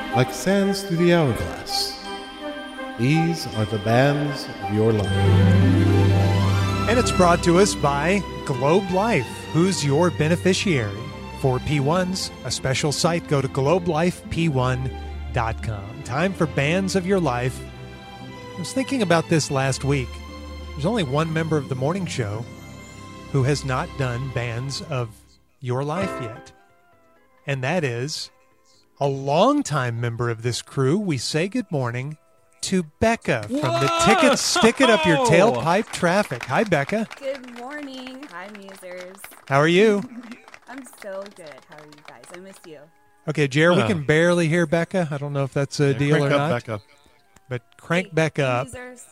like sands through the hourglass. These are the bands of your life. And it's brought to us by Globe Life. Who's your beneficiary? For P1s, a special site, go to globelifep1.com. Time for Bands of Your Life. I was thinking about this last week. There's only one member of the morning show who has not done Bands of Your Life yet. And that is a longtime member of this crew. We say good morning to Becca from the Ticket Stick It Up Your Tailpipe Traffic. Hi, Becca. Good morning. Hi, Musers. How are you? I'm so good. How are you guys? I miss you. Okay, Jared, we can barely hear Becca. I don't know if that's a deal or crank up not. Becca. But crank Becca up. Musers.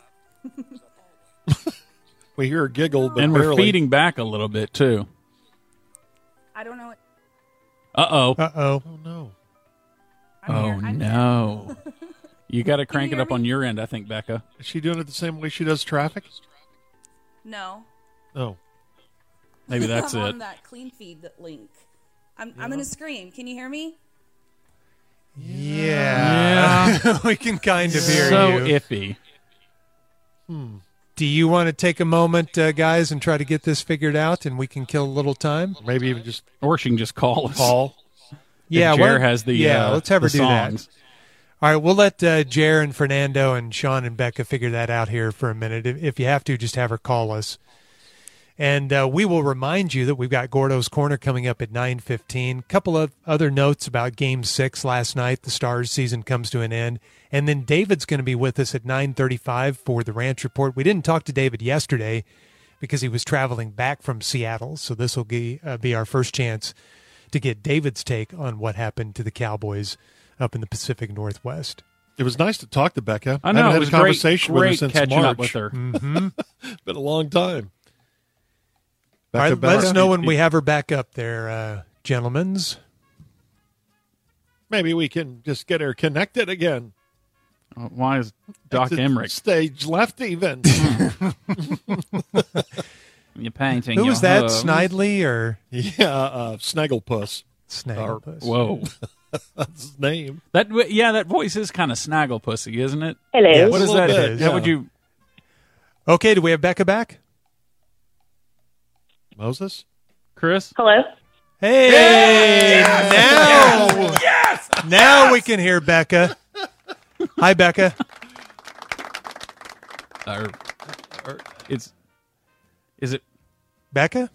We hear her giggle, but And barely. we're feeding back a little bit, too. I don't know. Uh-oh. Uh-oh. Oh, no. I'm here. No. You got to crank you it hear up me? on your end, I think, Becca. Is she doing it the same way she does traffic? No. Oh. Maybe that's I'm it. on that clean feed link. I'm going to scream. Can you hear me? Yeah. We can kind of hear So you. iffy. Do you want to take a moment, guys, and try to get this figured out, and we can kill a little time? Maybe even just Or she can just call us. call. Yeah, Jer why- has the let's have her the do songs. that. All right, we'll let Jer and Fernando and Sean and Becca figure that out here for a minute. If you have to, just have her call us. And we will remind you that we've got Gordo's Corner coming up at 9:15. A couple of other notes about Game 6 last night. The Stars season comes to an end. And then David's going to be with us at 9:35 for the Ranch Report. We didn't talk to David yesterday because he was traveling back from Seattle. So this will be our first chance to get David's take on what happened to the Cowboys up in the Pacific Northwest. It was nice to talk to Becca. I know, haven't it had was a conversation great with her since catching March. up with her. Mm-hmm. Been a long time. All right, Becca, let us Becca. know when we have her back up there, gentlemens. Maybe we can just get her connected again. Why is Doc It's Emmerich? stage left even. You're painting Who your was that, hooves. Snidely or Yeah, Snagglepuss. Snagglepuss? Whoa. That's his name. That voice is kind of Snagglepussy, isn't it? Hello. Yes. What A is little that? bit, How yeah. would you? Okay, do we have Becca back? Moses? Chris? Hello. Hey, now we can hear Becca. Hi, Becca. Or is it? Becca?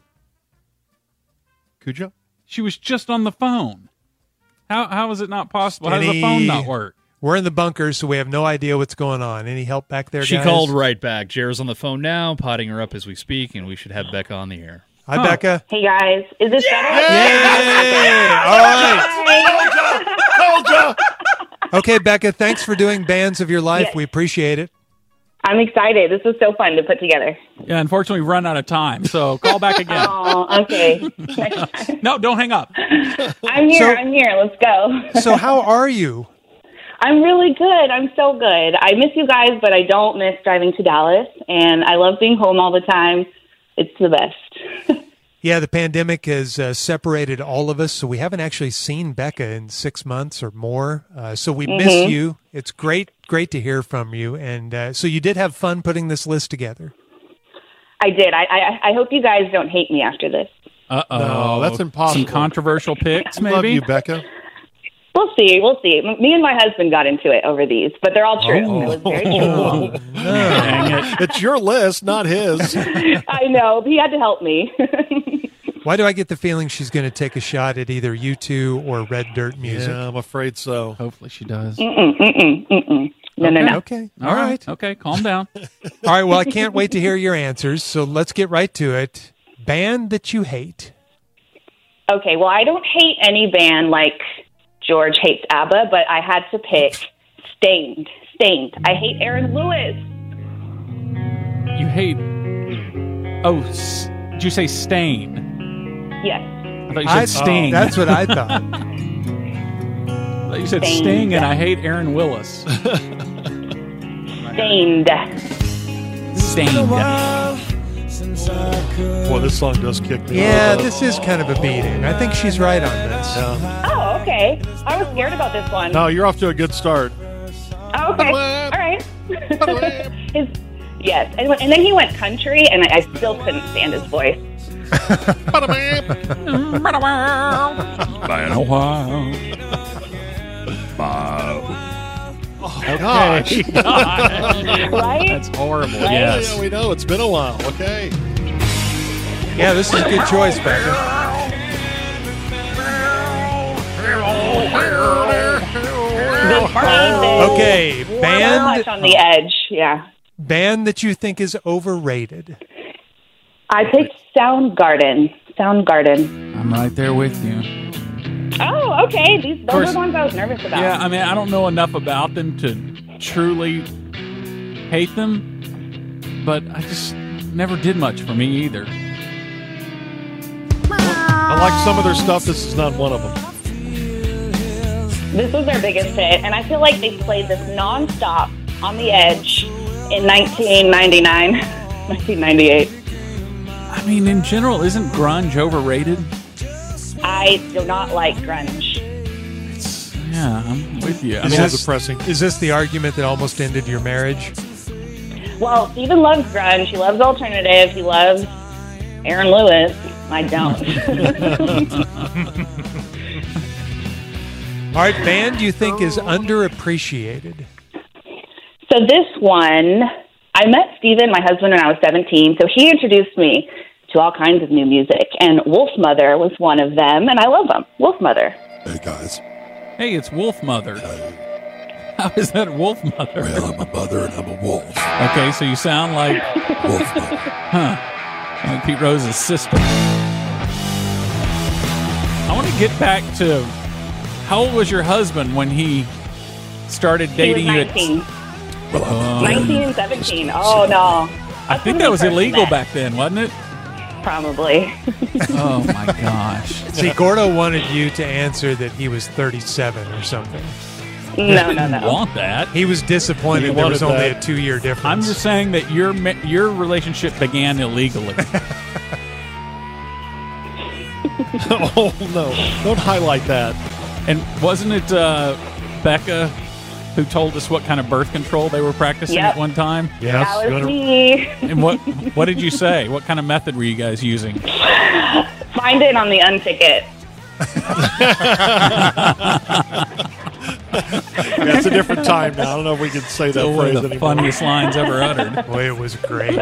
Cujo? She was just on the phone. How is it not possible? How does the Any- phone not work? We're in the bunker, so we have no idea what's going on. Any help back there, She guys? called right back. Jared's on the phone now, potting her up as we speak, and we should have Becca on the air. Hi, Huh. Becca. Hey guys, is this better? Yay! All right. Hi. Okay, Becca, thanks for doing Bands of Your Life. Yes. We appreciate it. I'm excited. This was so fun to put together. Yeah, unfortunately, we've run out of time, so call back again. Oh, okay. No, don't hang up. I'm here. So- I'm here. Let's go. So how are you? I'm really good. I'm so good. I miss you guys, but I don't miss driving to Dallas, and I love being home all the time. It's the best. Yeah, the pandemic has separated all of us, so we haven't actually seen Becca in 6 months or more. So we miss you. It's great to hear from you. And so you did have fun putting this list together. I did. I hope you guys don't hate me after this. Uh-oh. No, that's impossible. Some controversial picks, maybe? Love you, Becca. We'll see. We'll see. Me and my husband got into it over these, but they're all true. It was very true. Dang it. It's your list, not his. I know. He had to help me. Why do I get the feeling she's going to take a shot at either you two or Red Dirt Music? Yeah, I'm afraid so. Hopefully she does. No. Okay. All right. Okay, calm down. All right. Well, I can't wait to hear your answers. So let's get right to it. Band that you hate. Okay, well, I don't hate any band like George hates ABBA, but I had to pick Stained. I hate Aaron Lewis. You hate... Oh, did you say Stain? Yes. I thought you said Sting. That's what I thought. I thought you said Sting. Sting, and I hate Aaron Willis. Stained. Stained. Boy, this song does kick me Yeah, off. this is kind of a beating. I think she's right on this. Yeah. Oh, Okay. I was scared about this one. No, you're off to a good start. Oh, okay. All right. Yes. And then he went country, and I still couldn't stand his voice. Been a while. Oh, gosh. Right? That's horrible. Right? Yes. Yeah, we know. It's been a while. Okay. Yeah, this is a good choice, Becca. Okay, Very band much on the edge. Yeah. band that you think is overrated. I picked Soundgarden. Soundgarden. I'm right there with you. Oh, okay. Those course. are the ones I was nervous about. Yeah, I mean, I don't know enough about them to truly hate them, but I just never did much for me either. I like some of their stuff. This is not one of them. This was their biggest hit, and I feel like they played this nonstop on the edge in 1999, 1998. I mean, in general, isn't grunge overrated? I do not like grunge. Yeah, I'm with you. I It's mean, so this- depressing. Is this the argument that almost ended your marriage? Well, Steven loves grunge. He loves alternative. He loves Aaron Lewis. I don't. All right, band you think is underappreciated. So this one, I met Steven, my husband, when I was 17. So he introduced me to all kinds of new music, and Wolfmother was one of them, and I love them. Wolfmother. Hey guys, hey, it's Wolf Mother. How is that Wolf Mother? well, I'm a mother and I'm a wolf. Okay, so you sound like Wolf mother. like Pete Rose's sister. I want to get back to how old was your husband when he started He was dating you? 19. Well, I'm 19 and 17. Oh, no. I think that was illegal back then, wasn't it? Probably. Oh my gosh! See, Gordo wanted you to answer that he was 37 or something. No. Want that? He was disappointed He there was wanted only that. a 2-year difference. I'm just saying that your relationship began illegally. Oh, no. Don't highlight that. And wasn't it Becca who told us what kind of birth control they were practicing Yep. at one time? Yes. That you was wanna- me. And what did you say? What kind of method were you guys using? Find it on the unticket. Yeah, it's a different time now. I don't know if we can say that Still one phrase of the anymore. funniest lines ever uttered. Boy, it was great.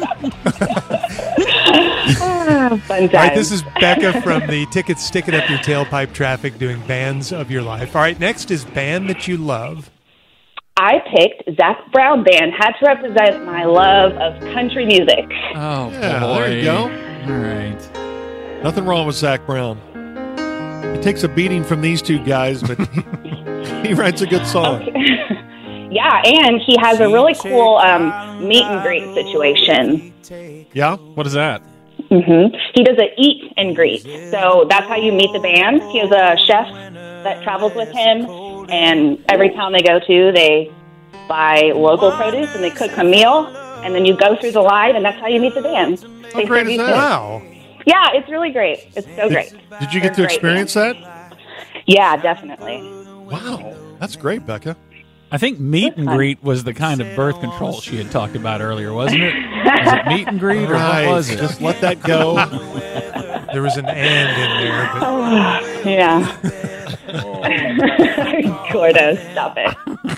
Fun time. All right, this is Becca from the Tickets Stick It Up Your Tailpipe Traffic doing Bands of Your Life. All right, next is Band That You Love. I picked Zach Brown Band. Had to represent my love of country music. Oh, Yeah, boy. there you go. All right. Nothing wrong with Zach Brown. He takes a beating from these two guys, but he writes a good song. Yeah, and he has a really cool meet and greet situation. Yeah? What is that? He does an eat and greet. So that's how you meet the band. He has a chef that travels with him, and every town they go to, they buy local produce and they cook a meal, and then you go through the line, and that's how you meet the band. They great serve is you that? food. Wow. Yeah, it's really great. It's so great. Did you get to They're great experience bands. that? Yeah, definitely. Wow. That's great, Becca. I think meet and greet was the kind of birth control she had talked about earlier, wasn't it? Was it meet and greet or Right. what was it? Just let that go. There was an and in there, but Yeah. Gordo, stop it.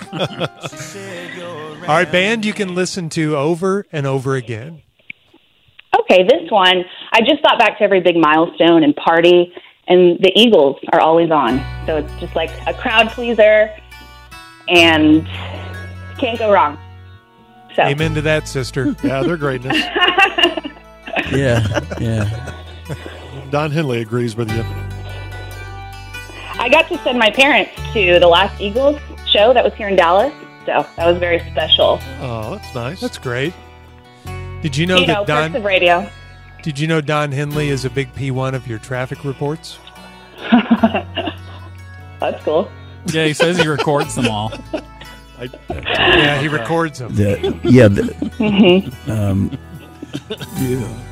all right, band you can listen to over and over again. Okay, this one, I just thought back to every big milestone and party, and the Eagles are always on. So it's just like a crowd pleaser, and can't go wrong. So Amen to that, sister. Yeah, they're greatness. Yeah. Don Henley agrees with you. I got to send my parents to the last Eagles show that was here in Dallas, so that was very special. Oh, that's nice. That's great. Did you know You know, that perks Don? of radio. Did you know Don Henley is a big P1 of your traffic reports? That's cool. Yeah, he says he records them all. Yeah, he records them.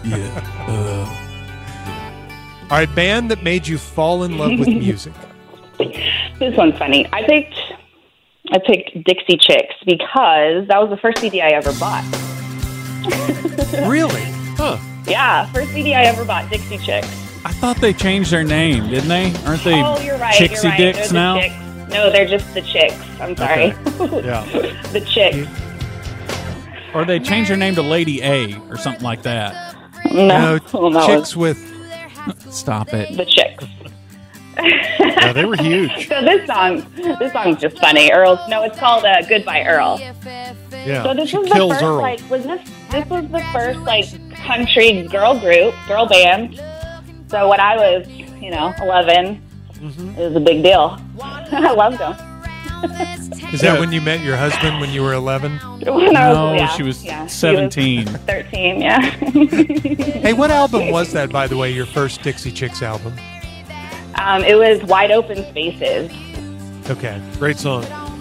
All right, band that made you fall in love with music. This one's funny. I picked Dixie Chicks because that was the first CD I ever bought. Really? Huh. Yeah, first CD I ever bought, Dixie Chicks. I thought they changed their name, didn't they? Aren't they Oh, you're right. Chixie you're right. Dicks They're the now? Chicks. No, they're just the Chicks. I'm sorry. Yeah. The Chicks. Or they changed their name to Lady A or something like that. No, that Chicks was with. Stop it. the Chicks. Yeah, they were huge. So this song's just funny. It's called Goodbye Earl. Yeah. So this She was the kills first, Earl. this was the first, country girl band. So when I was, 11, it was a big deal. I loved them. Is that when you met your husband when you were 11? When I was, No, yeah, she was yeah, 17. She was 13, yeah. Hey, what album was that, by the way, your first Dixie Chicks album? It was Wide Open Spaces. Okay. Great song.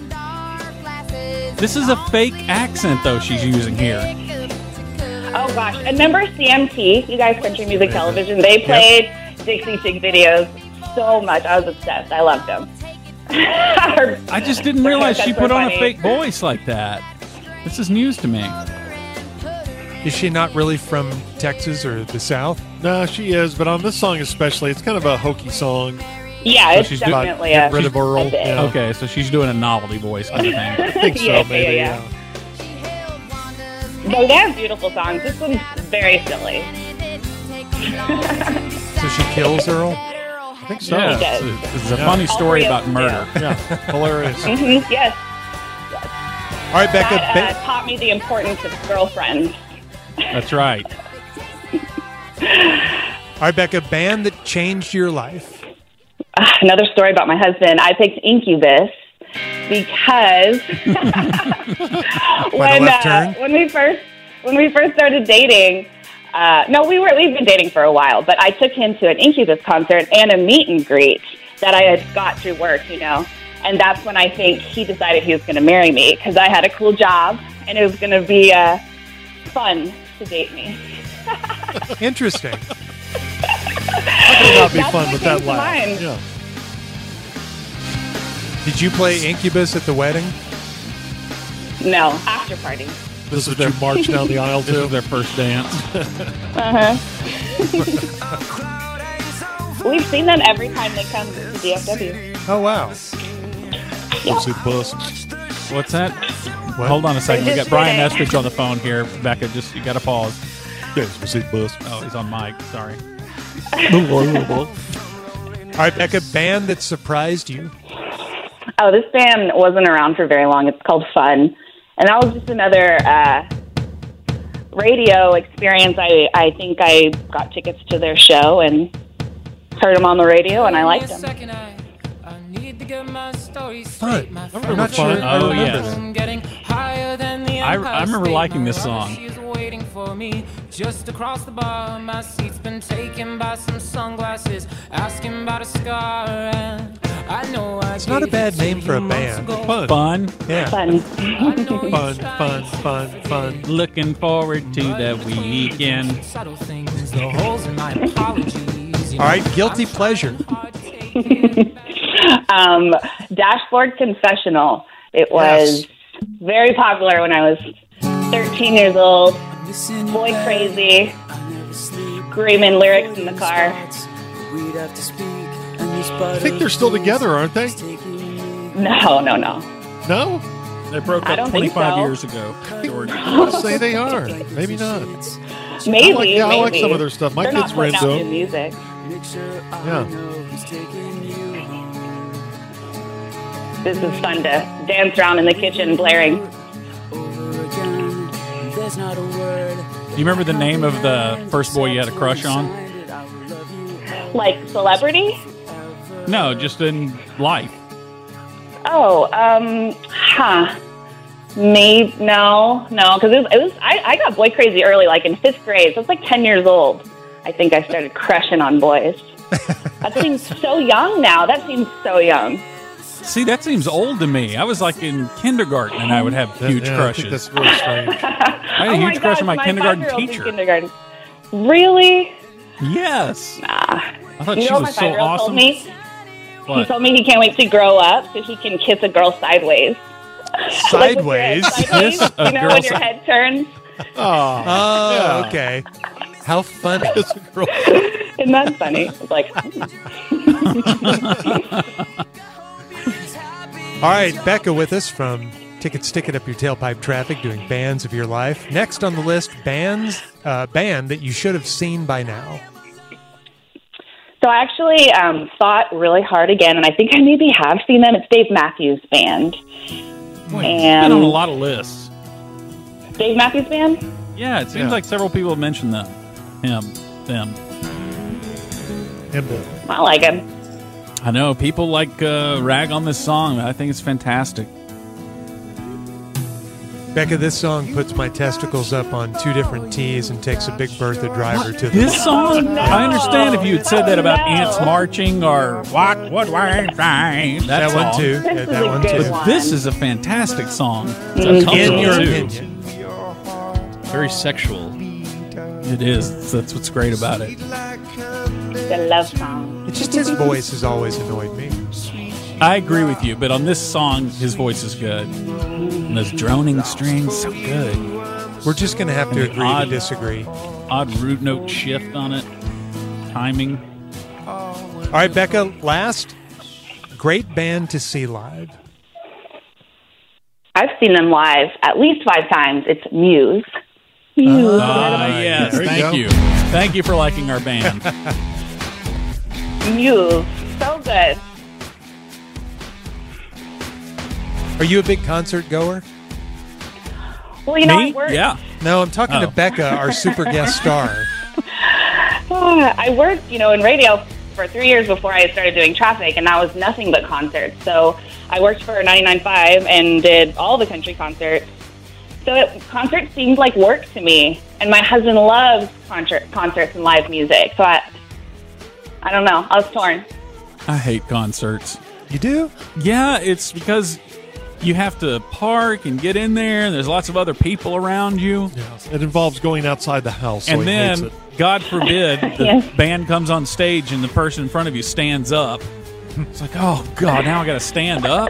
This is a fake accent, though, she's using here. Oh, gosh. And remember CMT, you guys, Country Music Television? They played Dixie Chick videos so much. I was obsessed. I loved them. I just didn't realize she That's put so on a funny. fake voice like that. This is news to me. Is she not really from Texas or the South? No, she is, but on this song especially, it's kind of a hokey song. Yeah, So it's she's definitely Get a rid of Earl. a bit. Yeah. Okay, so she's doing a novelty voice kind of thing. I think so, Yeah, maybe. yeah. No, they have beautiful songs. This one's very silly. So she kills Earl? I think so. Yeah, does. it's a Yeah. funny story All about three of murder. them Yeah, hilarious. Yes, All right, Becca. that taught me the importance of girlfriends. That's right. All right, Becca. Band that changed your life. Another story about my husband. I picked Incubus because left turn? when we first started dating. We've been dating for a while, but I took him to an Incubus concert and a meet and greet that I had got through work, and that's when I think he decided he was going to marry me because I had a cool job and it was going to be fun to date me. Interesting. How can it not be That's fun what with came that to laugh? mind. Yeah. Did you play Incubus at the wedding? No, after party. This is their march down the aisle, This too. is their first dance. We've seen them every time they come to DFW. Oh, wow. Go see the bus. What's that? What? Hold on a second. We They got just Brian did it. Estridge on the phone here. Becca, you got to pause. Yes, go see the bus. Oh, he's on mic. Sorry. All right, Becca. Band that surprised you. Oh, this band wasn't around for very long. It's called Fun. And that was just another radio experience. I think I got tickets to their show and heard them on the radio, and I liked them. Fun. I'm not sure. I Oh, remember yes. that. I remember liking this song. Just across the bar, my seat's been taken by some sunglasses, asking about a scar. And I know It's not a bad name for a band. Fun. Fun. Yeah. Fun. Fun. Looking forward to the weekend. subtle things, the holes in my apologies. All right, guilty pleasure. Dashboard Confessional. It was very popular when I was 13 years old. Boy crazy. Screaming lyrics in the car. I think they're still together, aren't they? No. No? They broke I up don't think 25 so. years ago. George. I would say they are. Maybe not. Maybe. I like maybe. some of their stuff. My They're kids not were putting into out them. new music. Yeah. This is fun to dance around in the kitchen blaring. Do you remember the name of the first boy you had a crush on? Like celebrity? No, just in life. Oh, maybe no, because it was. I got boy crazy early, like in 5th grade. So it's like 10 years old. I think I started crushing on boys. That seems so young now. That seems so young. See, that seems old to me. I was like in kindergarten and I would have huge Yeah, I think crushes. that's really strange. I had a huge crush on my kindergarten 5-year-old's in teacher. Kindergarten. Really? Yes. Nah. I thought You she know what my was so 5-year-old told awesome. me? He told me he can't wait to grow up so he can kiss a girl sideways. Sideways? Sideways? Kiss a You know, girl when your head turns. Oh, Oh, okay. How funny. Isn't that funny? It's like, All right, Becca with us from Ticket Stick It Up Your Tailpipe Traffic, doing Bands of Your Life. Next on the list, band that you should have seen by now. so I actually thought really hard again, and I think I maybe have seen them. It's Dave Matthews Band. Been on a lot of lists. Dave Matthews Band? Yeah, it seems like several people have mentioned them. Them. I like him. I know people like rag on this song. I think it's fantastic. Becca, this song puts my testicles up on two different T's and takes a Big Bertha driver to the... This song, no. I understand if you had said that about no. ants marching or what I find. That one too. This Yeah, is that a one good too. one. This is a fantastic song. In your too. opinion. Very sexual. It is. That's what's great about it. The love song. It's just his voice has always annoyed me. I agree with you, but on this song, his voice is good. And those droning strings, so good. We're just going to have to And the agree to odd- disagree. Odd root note shift on it. Timing. All right, Becca, last great band to see live. I've seen them live at least 5 times. It's Muse. Yes, There you thank go. you. Thank you for liking our band. Muse. So good. Are you a big concert goer? Well, you know, Me? I work. Yeah. No, I'm talking to Oh. Becca, our super guest star. I worked, in radio for 3 years before I started doing traffic, and that was nothing but concerts. So I worked for 99.5 and did all the country concerts. So concerts seemed like work to me, and my husband loves concerts and live music. So I don't know. I was torn. I hate concerts. You do? Yeah, it's because you have to park and get in there, and there's lots of other people around you. It involves going outside the house. So And he hates then, it. God forbid, the Yes. band comes on stage and the person in front of you stands up. It's like, oh, God, now I got to stand up?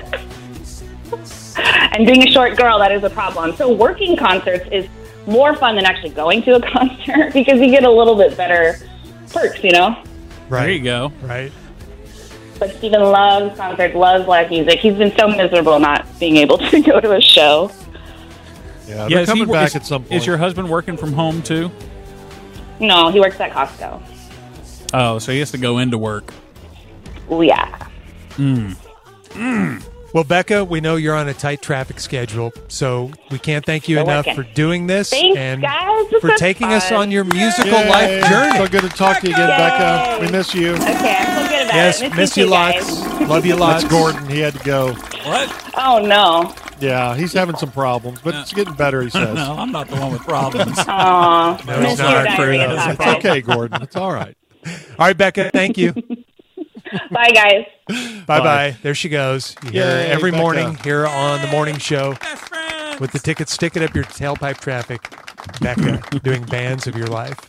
And being a short girl, that is a problem. So working concerts is more fun than actually going to a concert because you get a little bit better perks, Right. There you go. Right. But Stephen loves concerts, loves live music. He's been so miserable not being able to go to a show. Yeah, Yeah, they're is he- coming back is- at some point. Is your husband working from home, too? No, he works at Costco. Oh, so he has to go into work. Oh, yeah. Well, Becca, we know you're on a tight traffic schedule, so we can't thank you Still enough working. for doing this Thanks, and guys. This for was taking us fun. on your musical Yay. life journey. So good to talk to you again, Yay. Becca. We miss you. Okay, I'm so good about Yes, it. miss you too, lots. guys. Love you lots. That's Gordon. He had to go. What? Oh, no. Yeah, he's having some problems, but it's getting better, he says. No, I'm not the one with problems. Aw. No, Miss he's your not. diarrhea talk, It's guys. okay, Gordon. It's all right. All right, Becca, thank you. Bye, guys. Bye-bye. There she goes. You hear her Yay, every Becca. morning here on the morning show with the ticket Stick It Up Your Tailpipe Traffic. Becca doing Bands of Your Life.